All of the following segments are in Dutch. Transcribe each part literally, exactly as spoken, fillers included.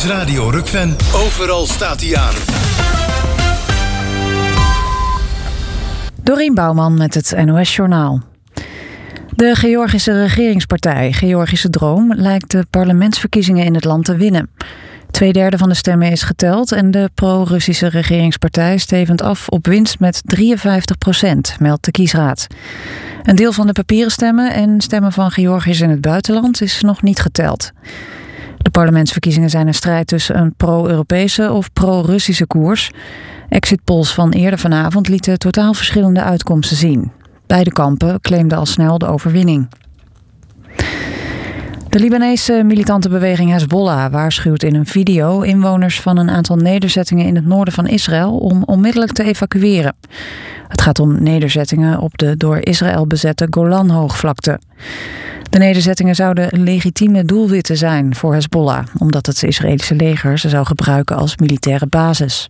is Radio Rukven. Overal staat hij aan. Dorien Bouwman met het N O S-journaal. De Georgische regeringspartij Georgische Droom lijkt de parlementsverkiezingen in het land te winnen. Tweederde van de stemmen is geteld en de pro-Russische regeringspartij stevend af op winst met drieënvijftig procent, meldt de kiesraad. Een deel van de papieren stemmen en stemmen van Georgiërs in het buitenland is nog niet geteld. De parlementsverkiezingen zijn een strijd tussen een pro-Europese of pro-Russische koers. Exit polls van eerder vanavond lieten totaal verschillende uitkomsten zien. Beide kampen claimden al snel de overwinning. De Libanese militante beweging Hezbollah waarschuwt in een video inwoners van een aantal nederzettingen in het noorden van Israël om onmiddellijk te evacueren. Het gaat om nederzettingen op de door Israël bezette Golanhoogvlakte. De nederzettingen zouden legitieme doelwitten zijn voor Hezbollah, omdat het Israëlische leger ze zou gebruiken als militaire basis.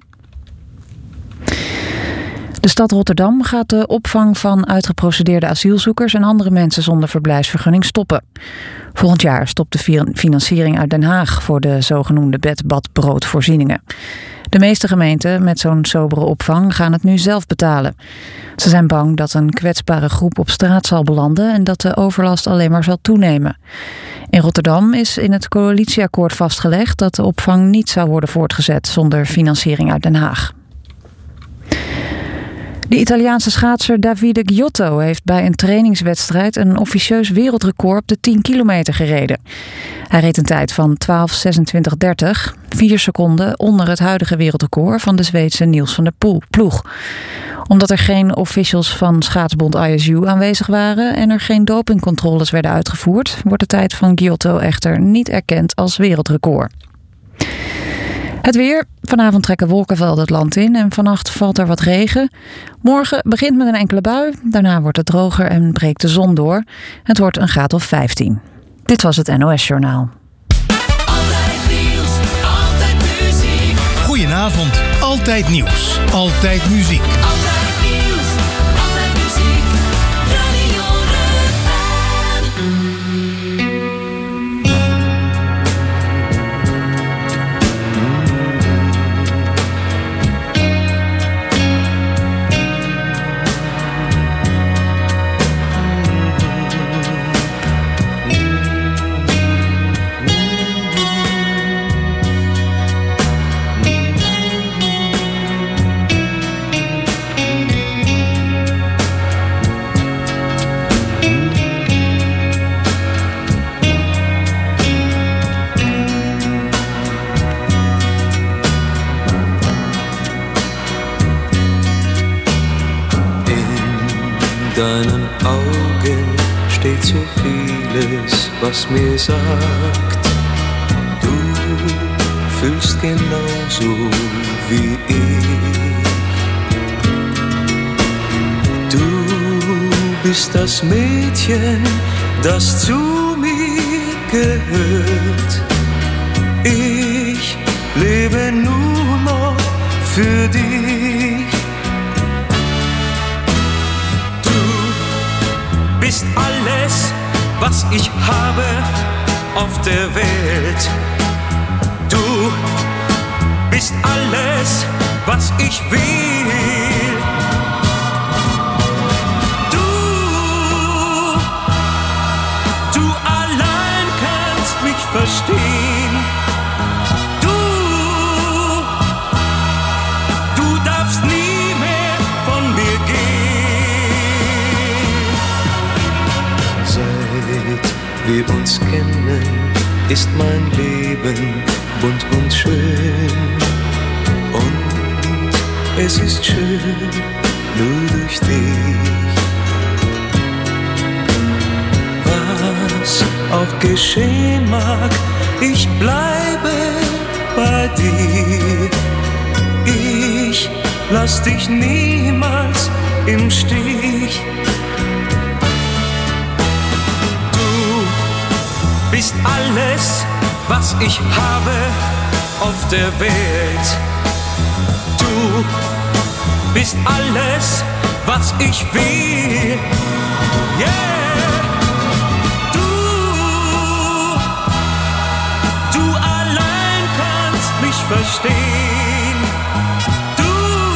De stad Rotterdam gaat de opvang van uitgeprocedeerde asielzoekers en andere mensen zonder verblijfsvergunning stoppen. Volgend jaar stopt de financiering uit Den Haag voor de zogenoemde bed-bad-broodvoorzieningen. De meeste gemeenten met zo'n sobere opvang gaan het nu zelf betalen. Ze zijn bang dat een kwetsbare groep op straat zal belanden en dat de overlast alleen maar zal toenemen. In Rotterdam is in het coalitieakkoord vastgelegd dat de opvang niet zou worden voortgezet zonder financiering uit Den Haag. De Italiaanse schaatser Davide Giotto heeft bij een trainingswedstrijd een officieus wereldrecord op de tien kilometer gereden. Hij reed een tijd van twaalf zesentwintig dertig, vier seconden onder het huidige wereldrecord van de Zweedse Niels van der Ploeg. Omdat er geen officials van schaatsbond I S U aanwezig waren en er geen dopingcontroles werden uitgevoerd, wordt de tijd van Giotto echter niet erkend als wereldrecord. Het weer. Vanavond trekken wolkenvelden het land in en vannacht valt er wat regen. Morgen begint met een enkele bui. Daarna wordt het droger en breekt de zon door. Het wordt een graad of vijftien. Dit was het N O S-journaal. Altijd nieuws, altijd muziek. Goedenavond. Altijd nieuws. Altijd muziek. Altijd nieuws, altijd muziek. Radio Rukven. deinen Augen steht so vieles, was mir sagt, du fühlst genauso wie ich. Du bist das Mädchen, das zu mir gehört. Ich lebe nur noch für dich. Du bist alles, was ich habe auf der Welt. Du bist alles, was ich will. Du, du allein kannst mich verstehen. Du, du darfst nie mehr von mir gehen. Seit wir uns kennen, ist mein Leben bunt und schön. Und es ist schön, nur durch dich. Was auch geschehen mag, ich bleibe bei dir. Ich lass dich niemals im Stich. Du bist alles, was ich habe auf der Welt. Du bist alles, was ich will. Yeah. Du, du allein kannst verstehen. Du,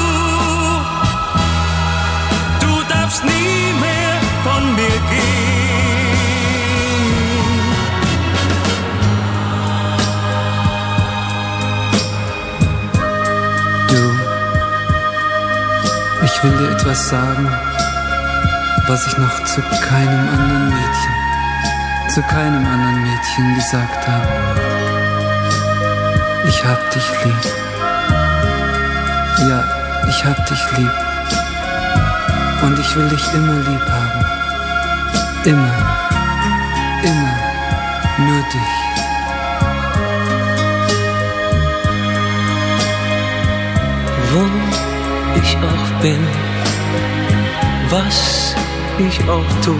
du darfst nie mehr von mir gehen. Du, ich will dir etwas sagen, was ich noch zu keinem anderen Mädchen, zu keinem anderen Mädchen gesagt habe. Ich hab dich lieb. Ja, ich hab dich lieb. Und ich will dich immer lieb haben. Immer, immer, nur dich. Wo ich auch bin, was ich auch tu,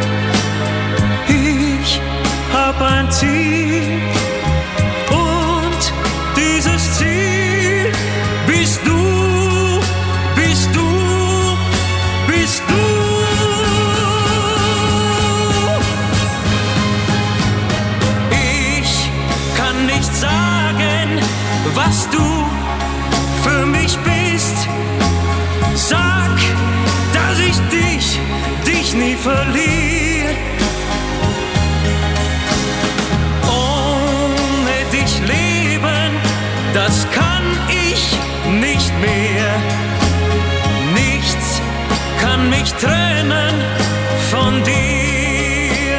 Ich hab ein Ziel und dieses Ziel bist du, bist du, bist du. Ich kann nicht sagen, was du für mich bist. Sag, dass ich dich, dich nie verliere. Ohne dich leben, das kann ich nicht mehr. Nichts kann mich trennen von dir.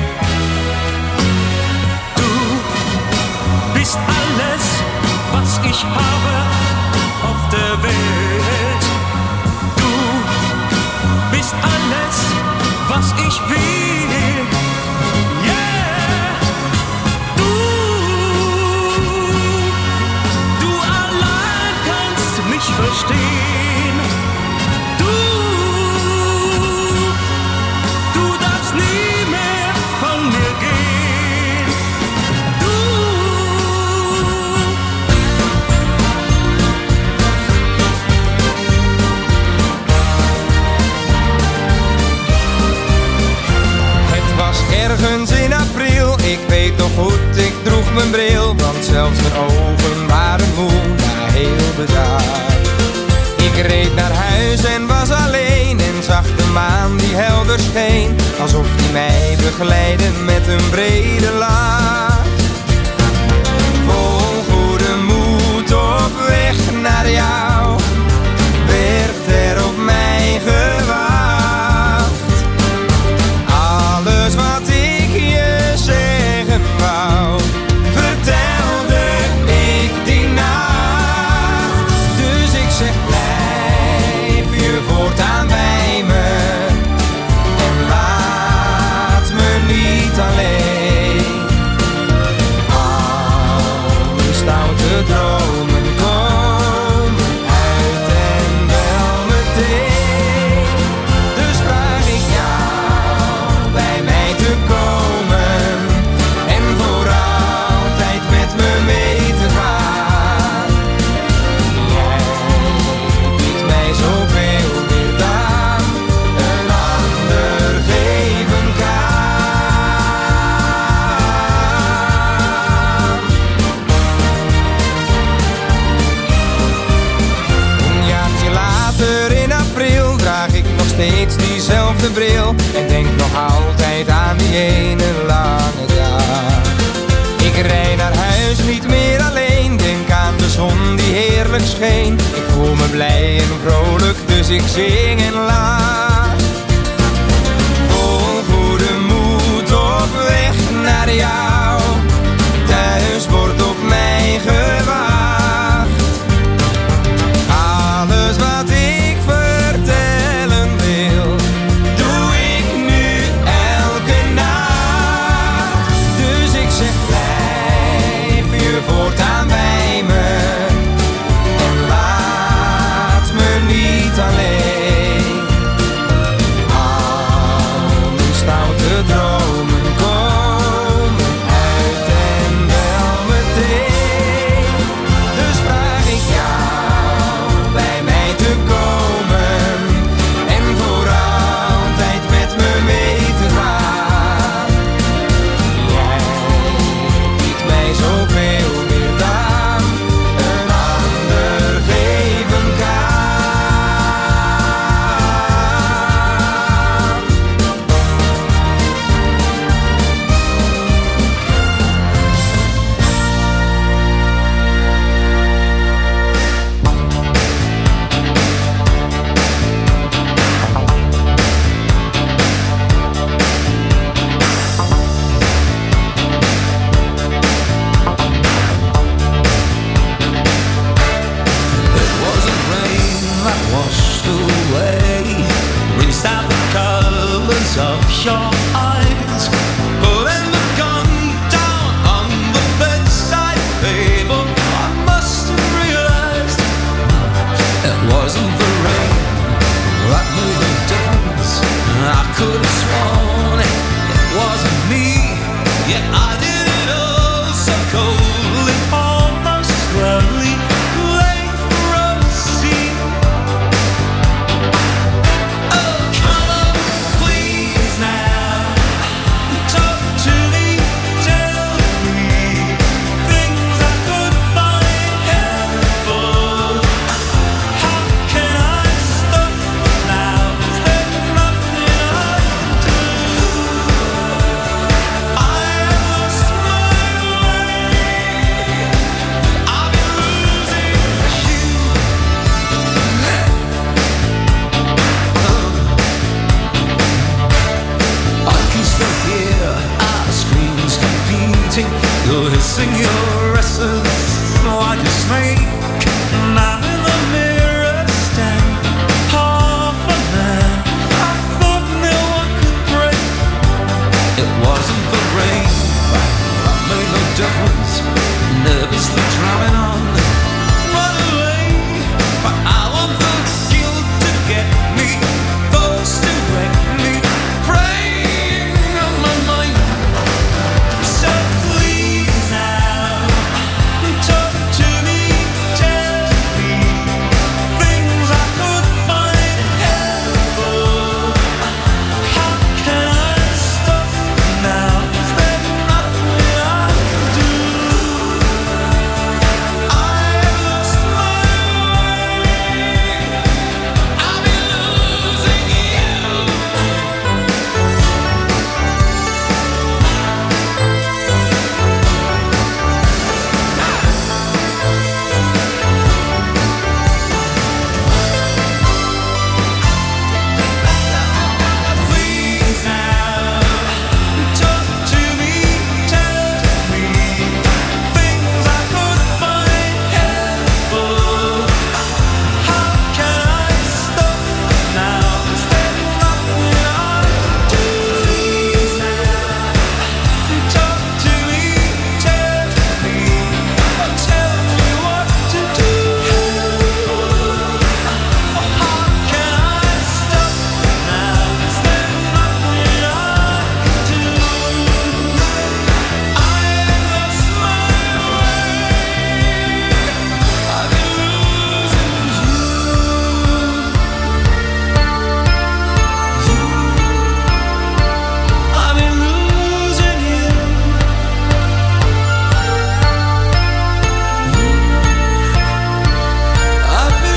Du bist alles, was ich habe auf der Welt. Du bist alles, was ich will. Yeah. Du, du allein kannst mich verstehen. Du, du darfst nie mehr von mir gehen. Du. Het was ergens in april, ik weet nog goed, ik droeg mijn bril. Want zelfs mijn ogen waren moe, na heel de dag. Ik reed naar huis en was alleen en zag de maan die helder scheen. Alsof die mij begeleidde met een brede laag. Vol goede moed op weg naar jou, werd er op mij gewacht. Alles wat ik je zeggen wou, vertelde ik die nacht. Dus ik zeg, blijf je voortaan bij me en laat me niet alleen. Alle stoute dromen komen uit en wel meteen. Dus vraag ik jou bij mij te komen en voor altijd met me mee te gaan. Jij biedt mij zoveel meer dan een ander geven kan. Een jaartje later in april draag ik nog steeds diezelfde bril en denk nog altijd aan die ene lange dag. Ik rijd naar huis niet meer alleen, denk aan de zon die heerlijk scheen. Ik voel me blij en vrolijk, dus ik zing en lach. Vol goede moed op weg naar jou, thuis wordt op mij gewacht. Alles wat ik vertellen wil, doe ik nu elke nacht. Dus ik zeg, blijf je voortaan bij me en laat me niet alleen. whites of your eyes. Putting the gun down on the bedside table, I must have realized it wasn't the rain that made the difference. I could have sworn it, it wasn't me. Yet I did it all so coldly, almost slowly, late for a scene. Oh, come on, please now, talk to me, tell me things I could find helpful. How can I stop now? Is there nothing I can do? I have lost my way. I've been losing you. I can still hear our screams competing. You're hissing your essence like a snake. And I'm in the mirror stand, half a man. I thought no one could break. It wasn't the rain that made no difference. Nervously drumming on, run away. But I want the guilt to get me, thoughts to wreck me, preying on my mind. So please now, talk to me, tell me things I could find helpful. How can I stop now? Is there nothing I can do? I have lost my way. I've been losing you. Please now, talk to me, tell me things I could find helpful. How can I stop now? Is there nothing I can do? Please now, talk to me, tell me, tell me what to do. How can I stop now? Is there nothing I can do? I have lost my way. I've been losing you. I've been losing you. I've been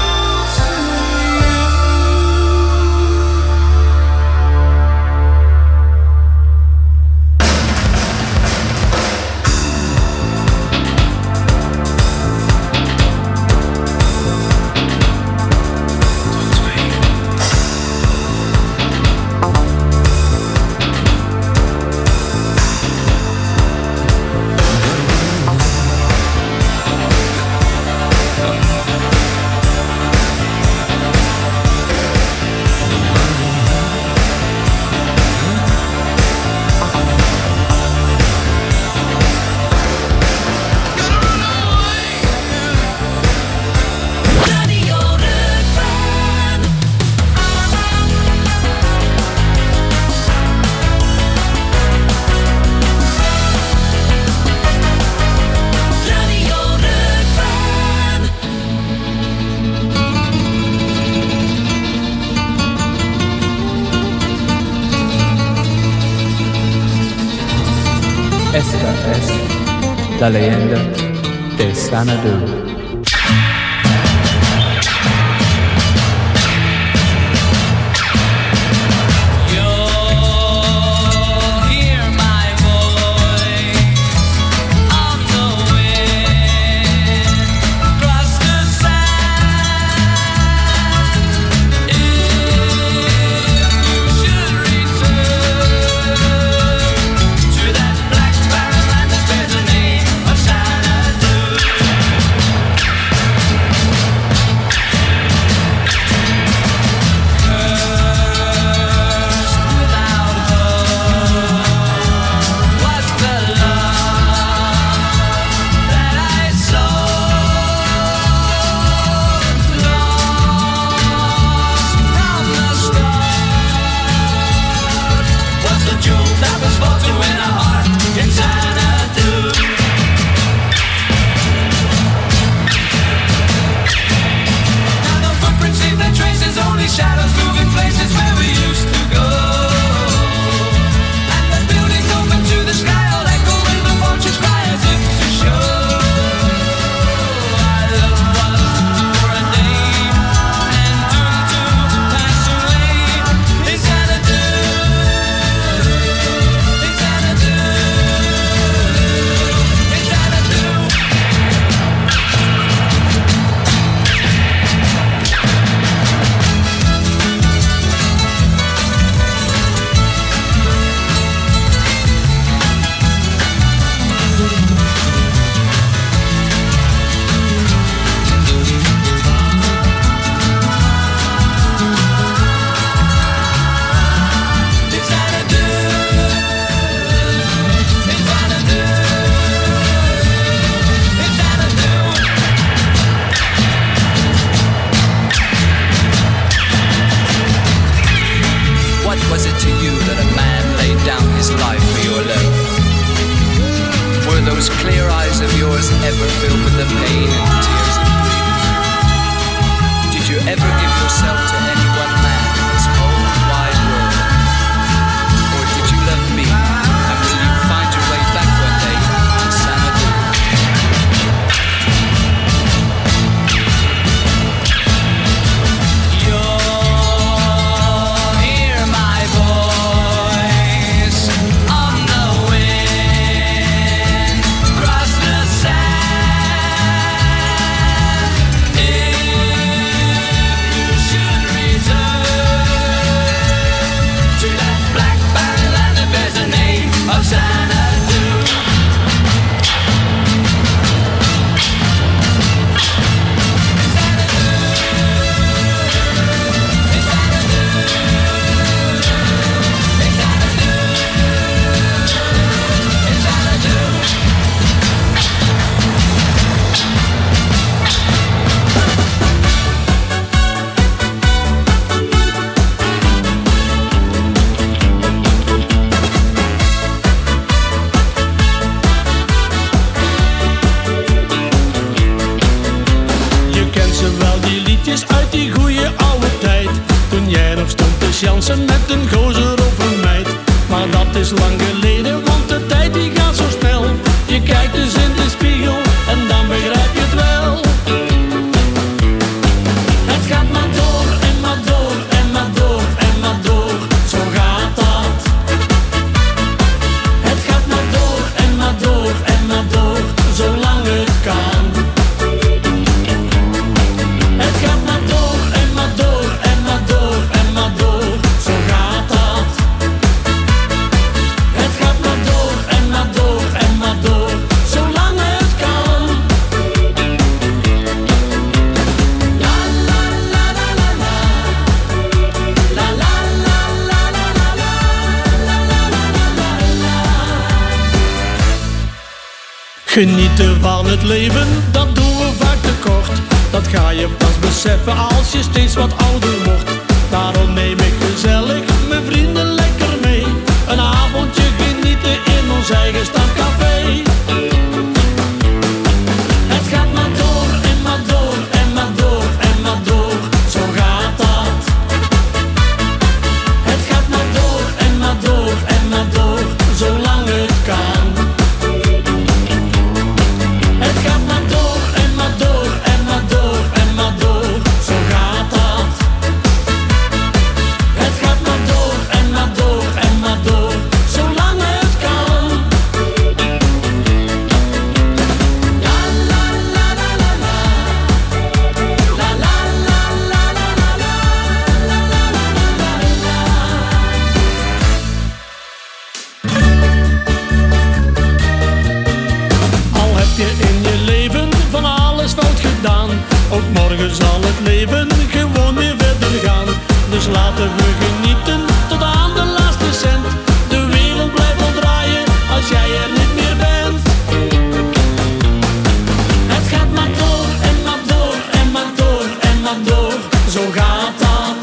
Radio Rukvan. Radio Rukvan. Esta es la leyenda de Xanadu. You'll hear my voice on the wind, across the sand. If you should return to that black barren land that bears the name of Xanadu. was it to you that a man laid down his life for your love? Were those clear eyes of yours ever filled with the pain and tears of grief? Did you ever give yourself to any one man in this whole wide world? Or did you love me, and will you find your way back one day to Xanadu? Uit die goeie oude tijd, toen jij nog stond te chansen met een gozer of een meid. Maar dat is lang geleden, want de tijd die gaat zo snel. Je kijkt dus in de spiegel en dan begrijp je het wel. Het gaat maar door en maar door en maar door en maar door, zo gaat dat. Het gaat maar door en maar door en maar door, zolang het kan. Het gaat maar door en maar door en maar door en maar door, zo gaat dat. Het gaat maar door en maar door en maar door, zolang het kan. La la la la la la, la la la la la la la, la la la la la. Genieten van het leven, dat doen we vaak te kort. Dat ga je pas beseffen als je steeds wat ouder wordt. Daarom neem ik gezellig mijn vrienden lekker mee. Een avondje genieten in ons eigen stamcafé. Het gaat maar door en maar door en maar door en maar door, zo gaat dat. Het gaat maar door en maar door en maar door, zolang het kan. Het gaat maar door en maar door en maar door en maar door, zo gaat dat. Het gaat maar door en maar door en maar door, zolang het kan. La la la la la la, la la la la la la la, la la la la la. Al heb je in je leven van alles fout gedaan, ook morgen zal het leven gewoon weer verder gaan. Dus laten we genieten tot aan de laatste cent. De wereld blijft wel draaien als jij er niet meer bent. Het gaat maar door en maar door en maar door en maar door, zo gaat dat.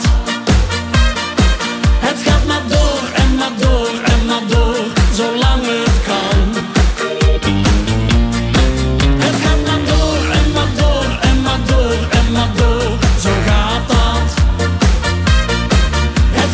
Het gaat maar door en maar door en maar door, zolang het kan. Het gaat maar door en maar door en maar door en maar door, zo gaat dat. Het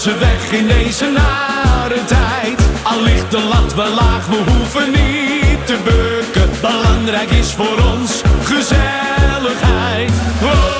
onze weg in deze nare tijd. Al ligt de lat wel laag, we hoeven niet te bukken. Belangrijk is voor ons gezelligheid. Oh.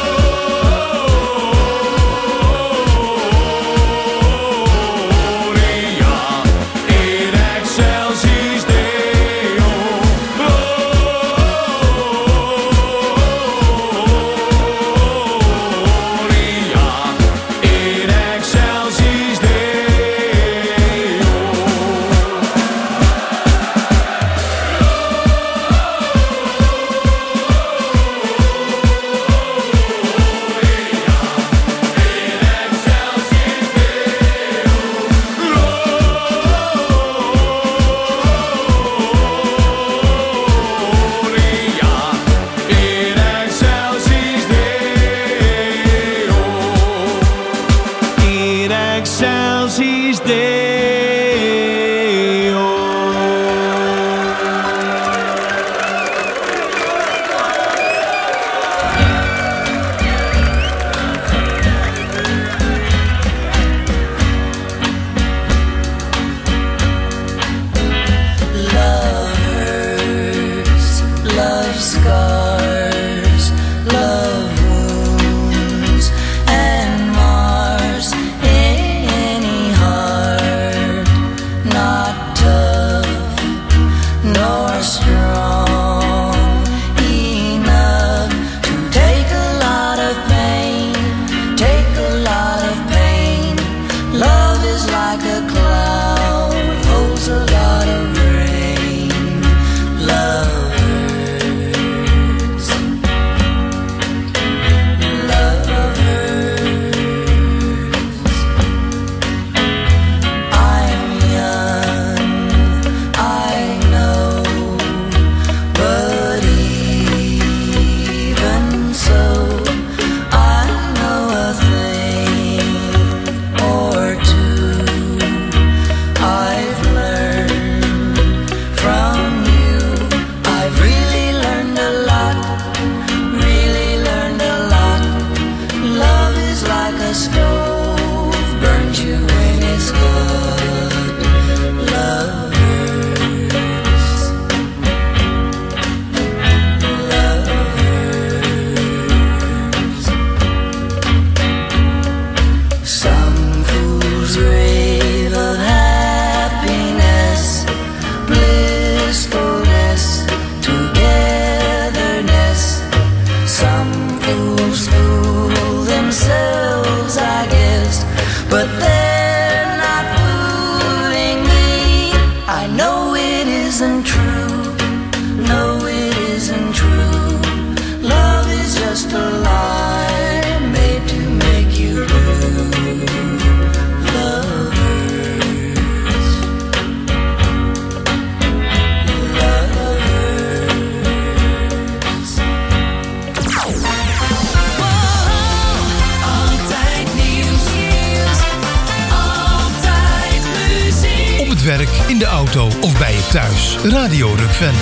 In de auto of bij je thuis. Radio Rukven.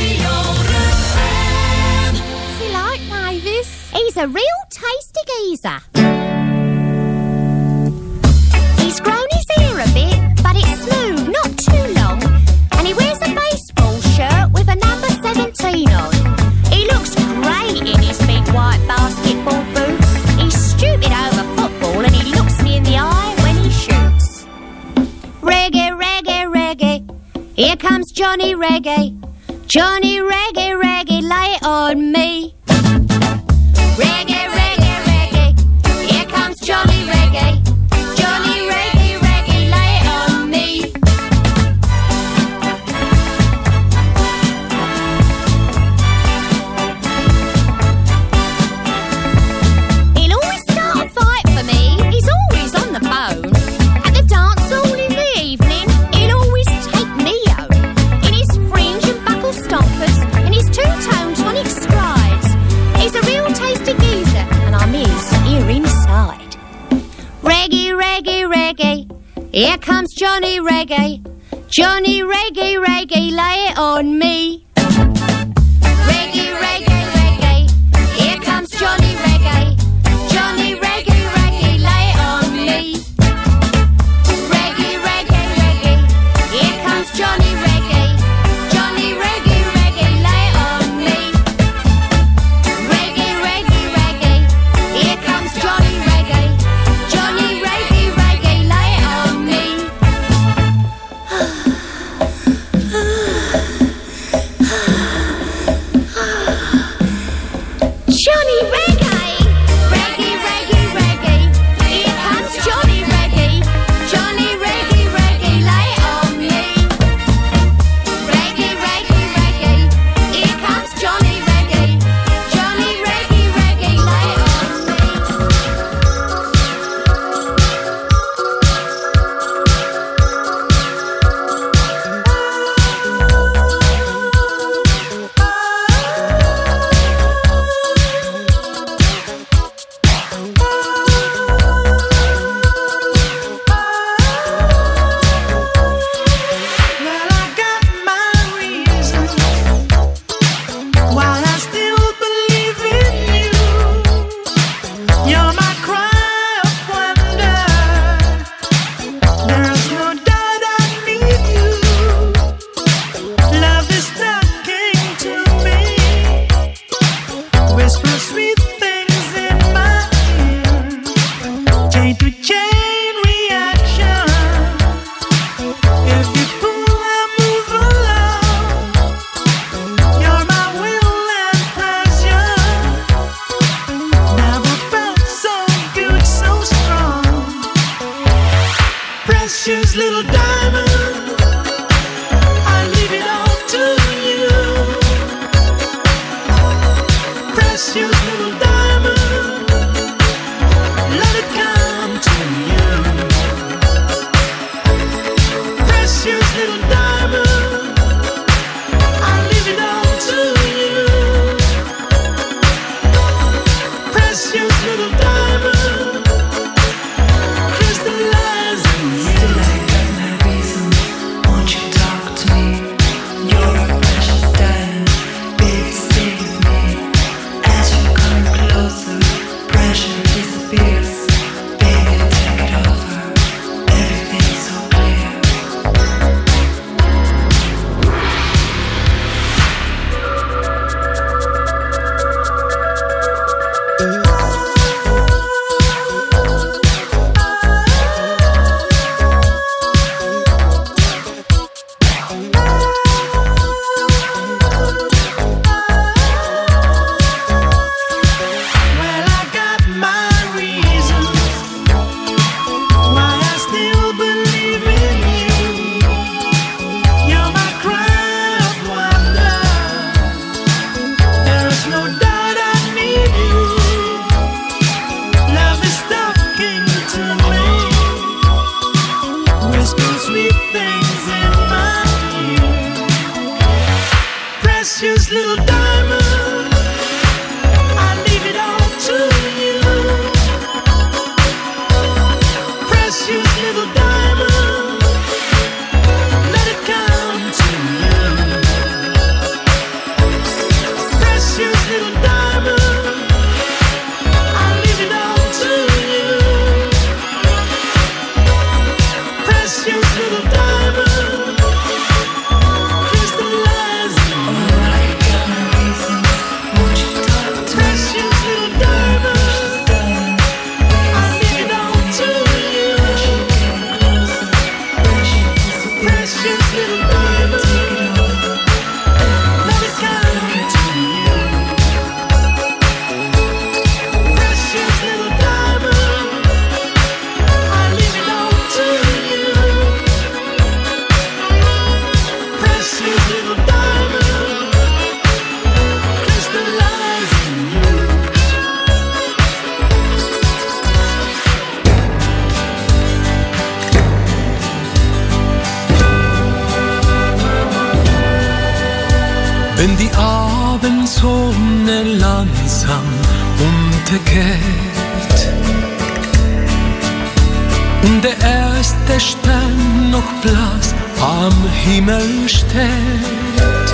What's he like, Mavis? He's a real tasty geezer. He's grown his hair a bit, but it's smooth, not too long. And he wears a baseball shirt with a number seventeen on. He looks great in his big white basketball boots. He's stupid over football and he looks me in the eye when he shoots. Reggae, reggae, reggae. Here comes Johnny Reggae. Johnny Reggae, reggae, lay it on me. Reggae, reggae, reggae. Here comes Johnny Reggae. Johnny Reggae, reggae, lay it on me. He'll always start a fight for me. He's always on the phone. At the dance hall in the evening, he'll always take me home. In his fringe and buckle stompers and his two-tone tonic strides. He's a real tasty geezer, and I'm his here inside. Reggae, reggae, reggae. Here comes Johnny Reggae. Johnny Reggae, reggae, lay it on me. Reggae, reggae, reggae. Here comes Johnny Reggae. Johnny Reggae, reggae, lay it on me. heute geht und der erste Stern noch blass am Himmel steht.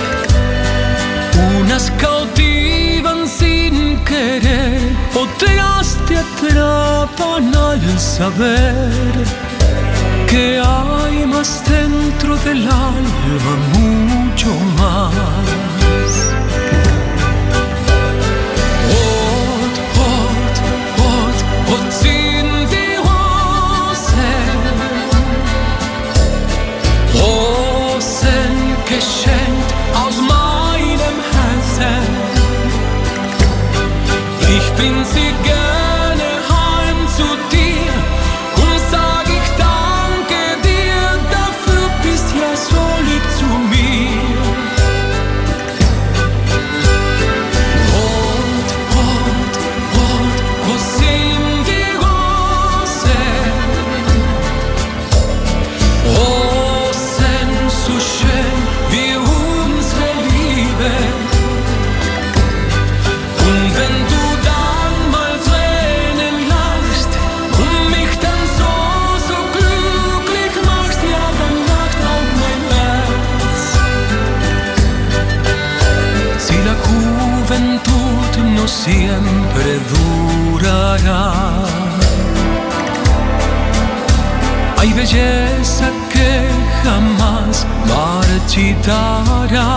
Unas cautivas sin querer, otras te atrapan al saber que hay más dentro del alma, mucho más. Hot, hot, hot, hot sind die Rosen, Rosen geschenkt aus meinem Herzen. Ich bring sie gerne heim zu dir und sag ich danke dir, dafür bist ja so lieb zu mir. Rot, rot, rot, wo sind die Rosen? Rosen so schön wie unsere Liebe. Und wenn du dann mal Tränen lachst und mich dann so, so glücklich machst, ja, dann lacht auch mein Herz. Si la juventud no siempre durará, hay belleza que jamás marchitará.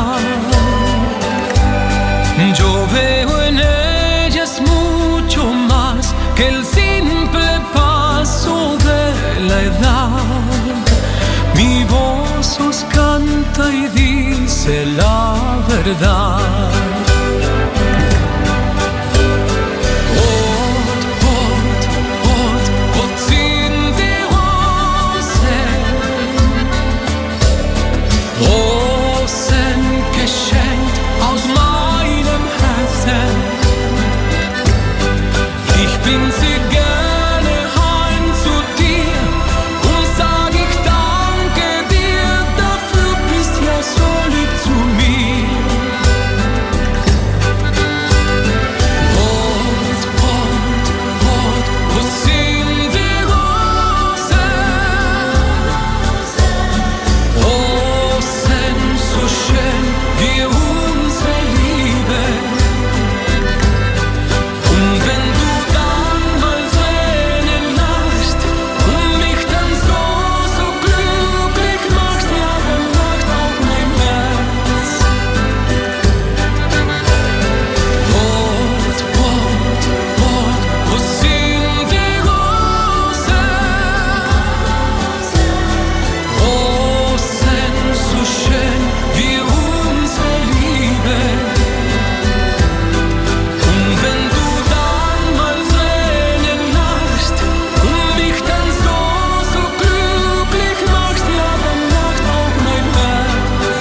Yo veo en ellas mucho más que el simple paso de la edad. Mi voz os canta y dice la verdad. Hot, hot, hot, hot sind die Rosen, Rosen geschenkt aus meinem Herzen. Ich bring sie gerne heim zu dir und sag ich danke dir, dafür bist ja so lieb zu mir. Rot, rot, rot, wo sind die Rosen? Rosen so schön wie unsere Liebe. Und wenn du dann mal Tränen lachst und mich dann so, so glücklich machst, ja, dann lacht auch mein Herz. Rot, rot, rot, wo sind die Rosen? Rosen so schön wie unsere Liebe. Und wenn du dann mal Tränen lachst und mich dann so, so glücklich machst, ja, dann lacht auch mein Herz.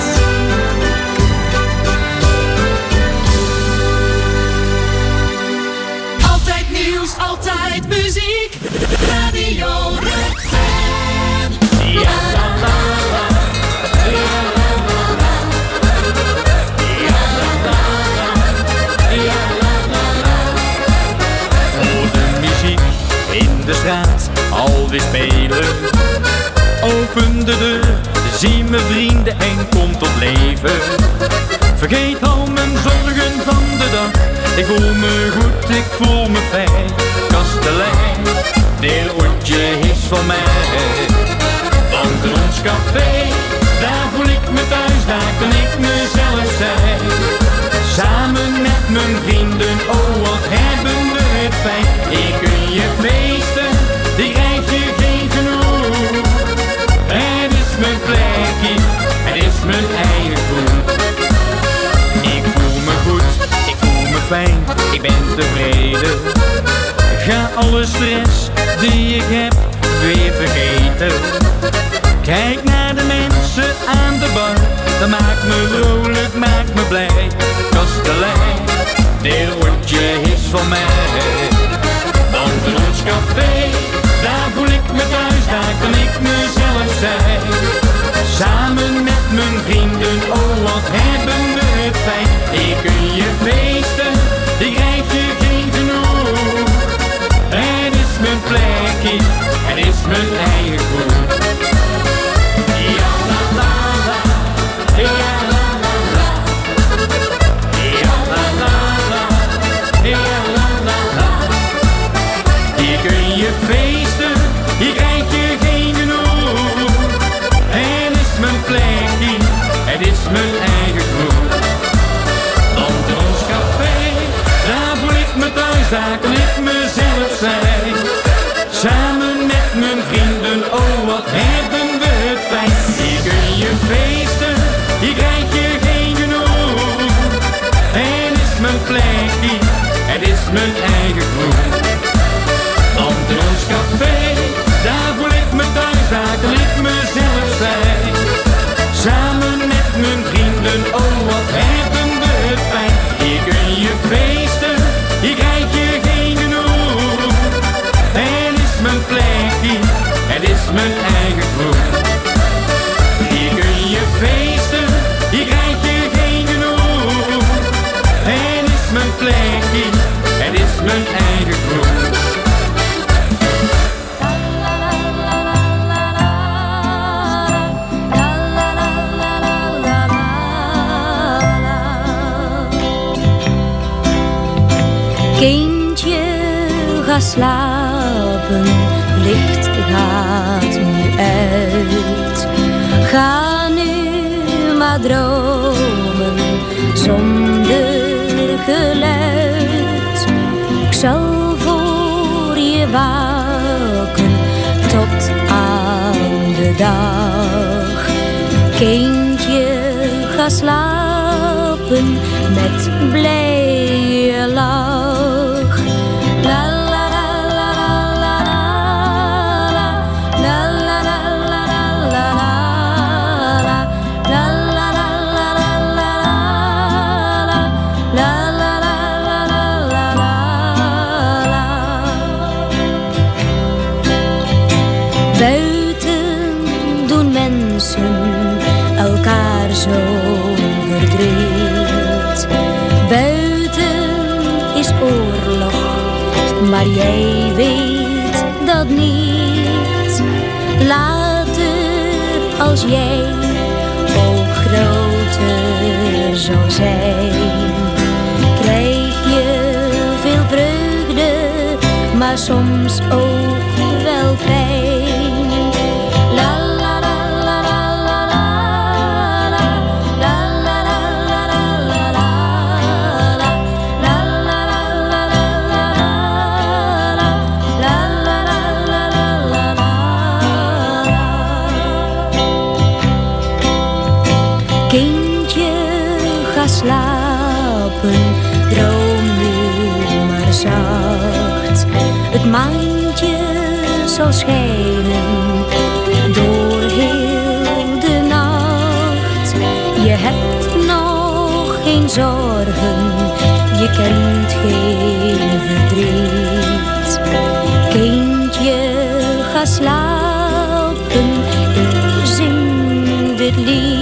Altijd nieuws, altijd muziek. Radio Red Fan. Ja, la, la, la. Ja, la, la, la. Ja, la, la, la. Ja, la, la, la. Hoor de muziek in de straat alweer spelen. Open de deur, zie mijn vrienden en kom tot leven. Vergeet al mijn zorgen van de dag. Ik voel me goed, ik voel me fijn. Kastelein, dit oortje is van mij. Want in ons café, daar voel ik me thuis, daar kan ik mezelf zijn. Samen met mijn vrienden, oh wat hebben we het fijn. Ik kun je feesten, die krijg je geen genoeg. Het is mijn plekje, het is mijn eigen groen. Ik voel me goed, ik voel me fijn, ik ben tevreden. Ga alle stress die ik heb weer vergeten. Kijk naar de mensen aan de bar, dat maakt me vrolijk, maakt me blij. Kastelein, dit oortje is van mij. Want in ons café, daar voel ik me thuis, daar kan ik mezelf zijn. Samen met mijn vrienden, oh wat hebben we het fijn. Ik kun je feesten, die krijg je geen genoeg. ga slapen, licht gaat nu uit. Ga nu maar dromen zonder geluid. Ik zal voor je waken tot aan de dag. Kindje, ga slapen met blije lach. La la la la la la la la la la la la la la la buiten doen mensen elkaar zo verdriet. Buiten is oorlog, maar jij weet dat niet. Later als jij ook groter zou zijn, krijg je veel vreugde, maar soms ook wel pijn. La la la la la la la la la la la la kindje, ga slapen, droom nu maar zacht. Het maantje zal schijnen door heel de nacht. Je hebt nog geen zorgen, je kent geen verdriet. Kindje, ga slapen, ik zing dit lied.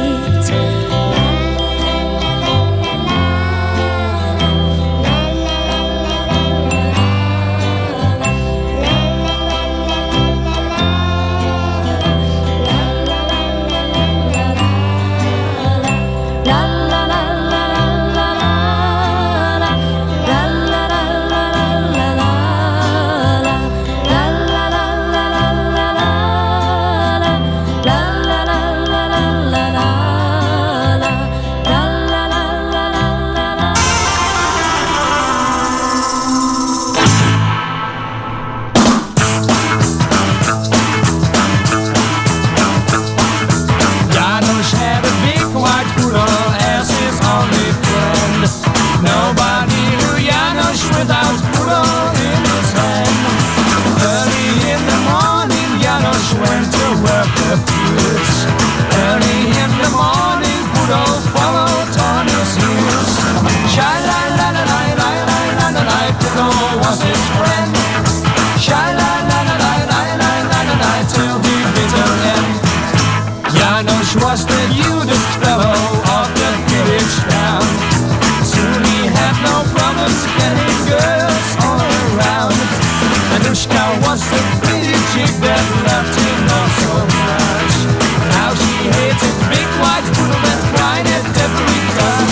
Was the Judas fellow of the village town. Soon he had no problems getting girls all around. Anushka was the pretty chick that loved him not so much. Now she hated big white poodle and cried at every touch.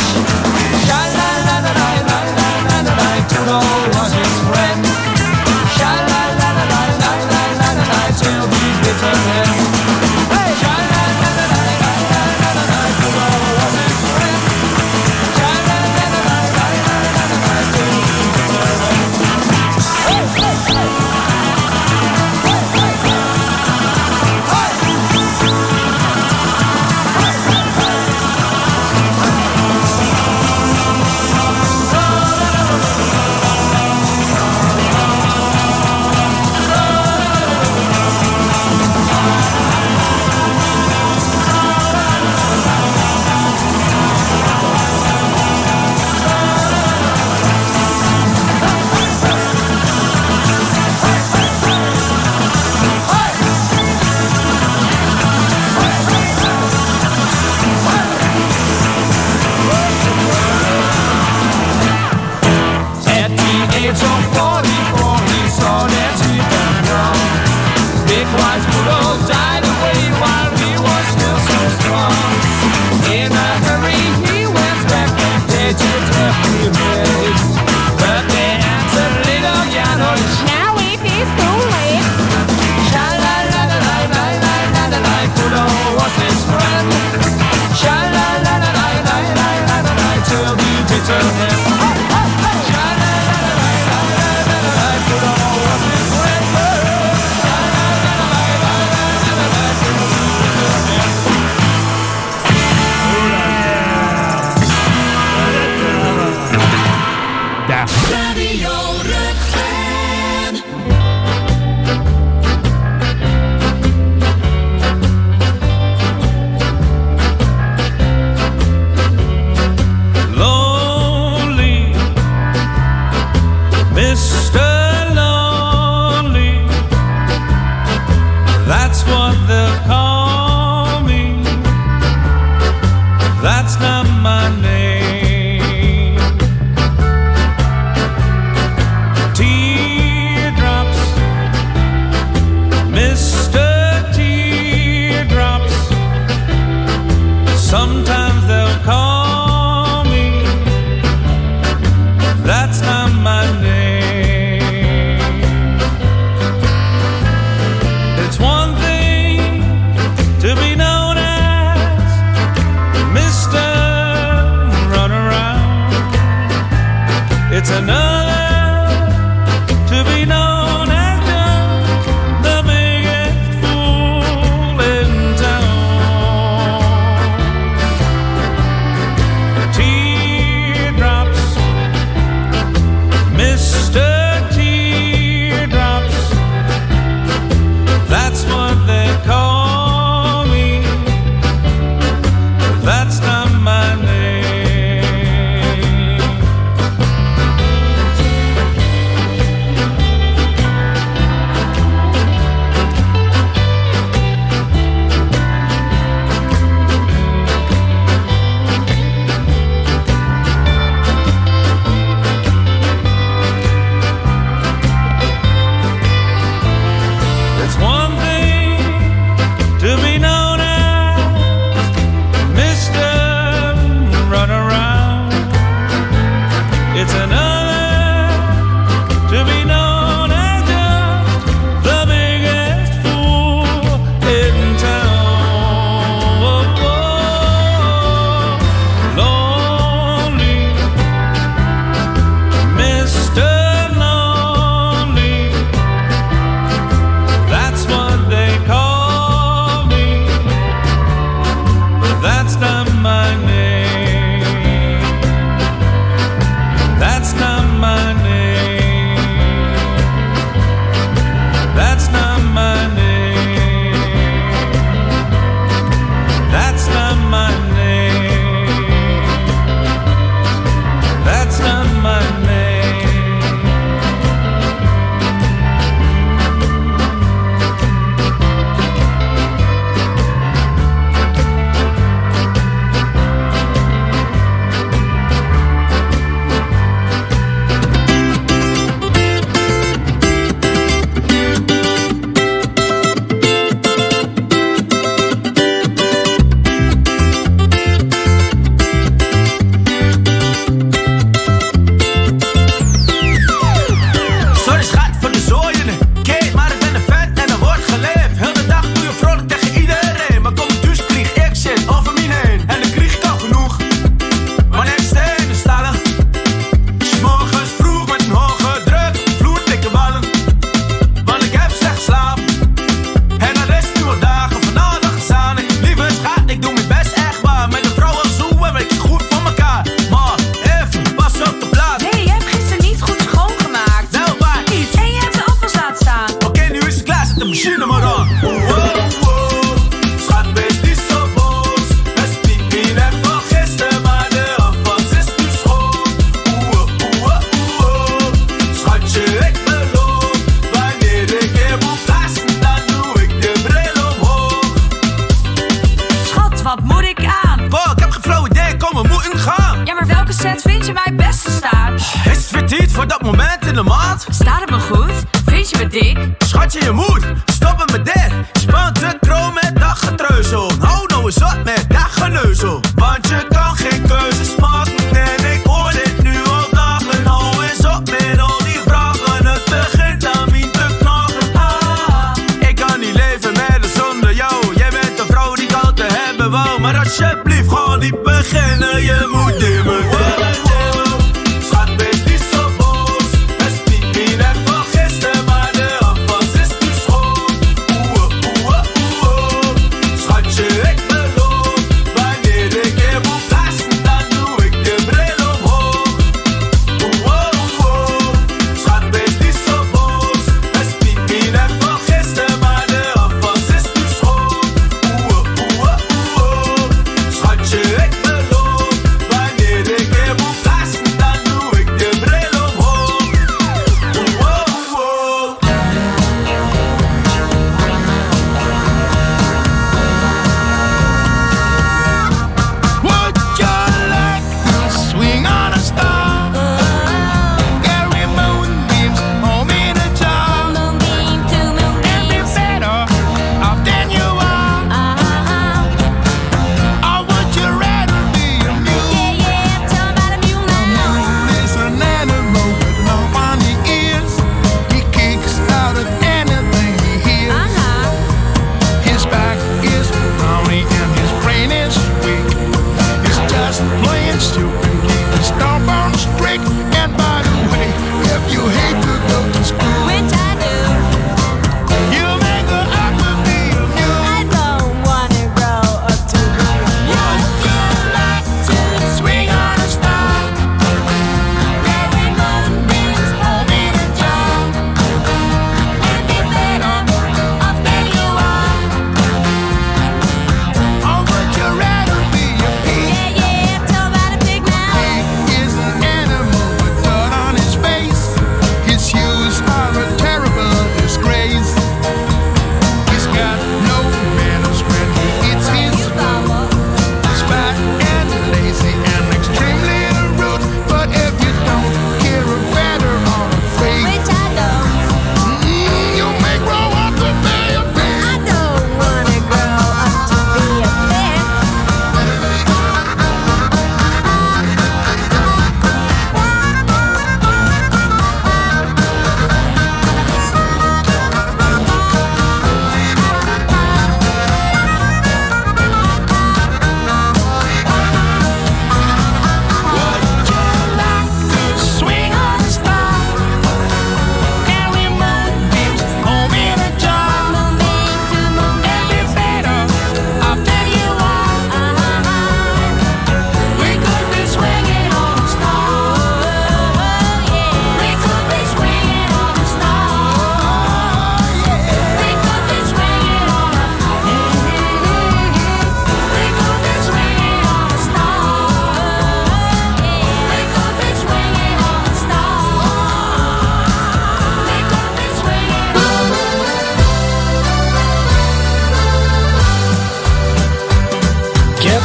Sha-la-la-la-la-la-la-la-la, poodle was his friend. Sha-la-la-la-la-la-la-la-la, till the bitter end. Hey! Sha-la-la-la-la-la-la-la-la, It's another to be known as the, the biggest fool in town. Teardrops, Mister Teardrops, that's what they call me. That's not my name. It's one thing to be known as Mister Runaround. It's another to be known as just the biggest fool in town. Oh, oh, lonely, Mister Lonely, that's what they call me, but that's not my name. That's not my name. That's not my name. That's not my name. That's not my name. Sorry schat voor de zooien. Kijk, maar ik ben een vet en er wordt geleefd. Heel de dag doe je vrolijk tegen iedereen. Maar kom dus krieg ik shit over me heen. En dan krieg ik al genoeg. Wanneer ik sta in de stallen. 's Morgens vroeg met een hoge druk. Vloer dikke ballen. Want ik heb slecht geslapen. En dan is het nu al dagen van alle dag samen. Lieve schat, ik doe mijn best echt waar. Met een vrouw als zo en weet je goed voor elkaar. Maar even, pas op de plaat. Nee, je hebt gisteren niet goed schoongemaakt. Wel waar niet. En je hebt de afwas laten staan. Oké, nu is het klaar, zet de machine maar aan. Wow, wow, schat, wees niet zo boos. Het spijt me net van gisteren, maar de afwas is nu schoon. Oeh, oeh, oeh, schatje, ik beloof. Wanneer ik weer moet plaatsen, dan doe ik de bril omhoog. Schat, wat moet ik aan? Wow, ik heb geen flauw idee, kom, we moeten gaan. Ja, maar welke set vind je mij het beste staan? Is het weer tijd voor dat moment in de maand? Staat het me goed? Vind je me dik? Schatje, je moet stoppen met dit. Spant de kroon met dat getreuzel. Hou nou eens op met dat geneuzel. Want je kan geen keuzes maken. En ik hoor dit nu al dagen. Hou eens op met al die vragen. Het begint aan mij te knagen. Ah, ik kan niet leven met of zonder jou. Jij bent een vrouw die ik altijd hebben wou. Maar alsjeblieft, ga niet beginnen. Je moet dimmen. Schat, wees niet zo boos. Het spijt me net van gisteren, maar de afwas is nu schoon. Oeh, oeh, oeh, schatje, ik beloof. Wanneer ik weer moet plaatsen, dan doe ik de bril omhoog. Oeh, oeh, schat, wees niet zo boos. Het spijt me net van gisteren, maar de afwas is nu schoon. Oeh, oeh, oeh, schatje, ik beloof. Wanneer ik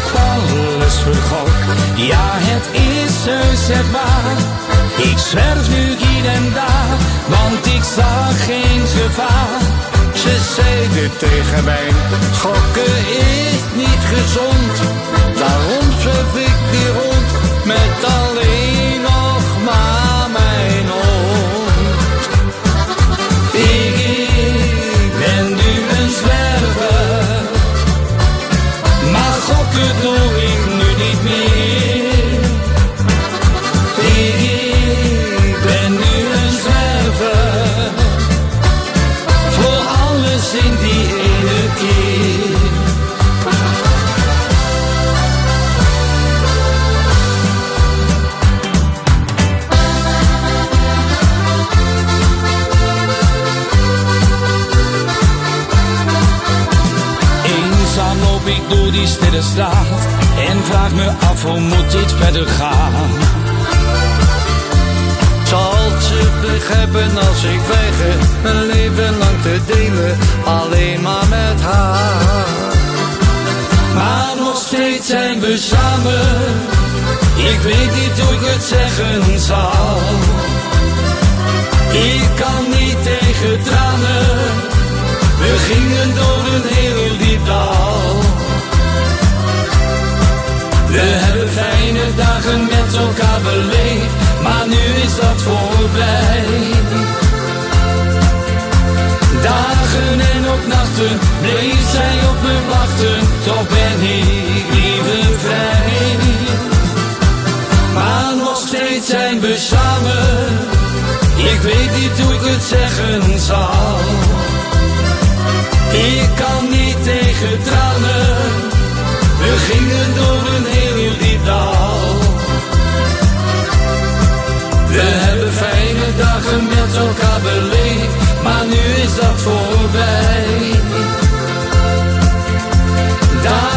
alles vergok. Ja, het is heus het waar. Ik zwerf nu hier en daar, want ik zag geen gevaar. Ze zeiden tegen mij, gokken is niet gezond. Daarom zwerf ik weer rond, met alleen nog maar mijn hond. Ik, ik ben nu een zwerver, maar gokken doe ik nu niet meer. Ik, ik ben nu een zwerver, voor alles in die ene keer. Eenzaam loop ik door die stille straat en vraag me af hoe moet dit verder gaan. Zal ze begrijpen als ik weiger mijn leven lang te delen, alleen maar met haar. Maar nog steeds zijn we samen, ik weet niet hoe ik het zeggen zal. Ik kan niet tegen tranen, we gingen door een heel diep dal. We hebben fijne dagen met elkaar beleefd, maar nu is dat voorbij. Dagen en ook nachten bleef zij op me wachten, toch ben ik liever vrij. Maar nog steeds zijn we samen, ik weet niet hoe ik het zeggen zal. Ik kan niet tegen tranen, we gingen door een heel diep dal. We hebben fijne dagen met elkaar beleefd, maar nu is dat voorbij. Daar